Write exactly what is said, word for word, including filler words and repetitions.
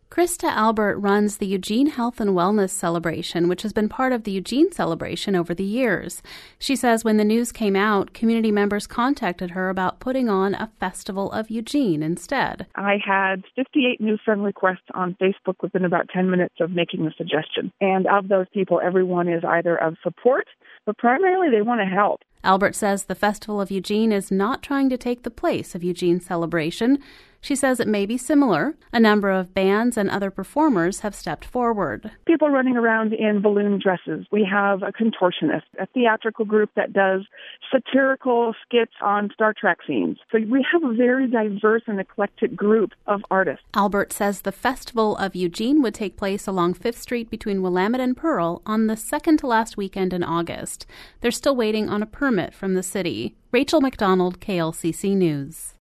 Krista Albert runs the Eugene Health and Wellness Celebration, which has been part of the Eugene Celebration over the years. She says when the news came out, community members contacted her about putting on a Festival of Eugene instead. I had fifty-eight new friend requests on Facebook within about ten minutes of making the suggestion. And of those people, everyone is either of support, but primarily they want to help. Albert says the Festival of Eugene is not trying to take the place of Eugene Celebration. She says it may be similar. A number of bands and other performers have stepped forward. People running around in balloon dresses. We have a contortionist, a theatrical group that does satirical skits on Star Trek scenes. So we have a very diverse and eclectic group of artists. Albert says the Festival of Eugene would take place along Fifth Street between Willamette and Pearl on the second to last weekend in August. They're still waiting on a permit from the city. Rachel McDonald, K L C C News.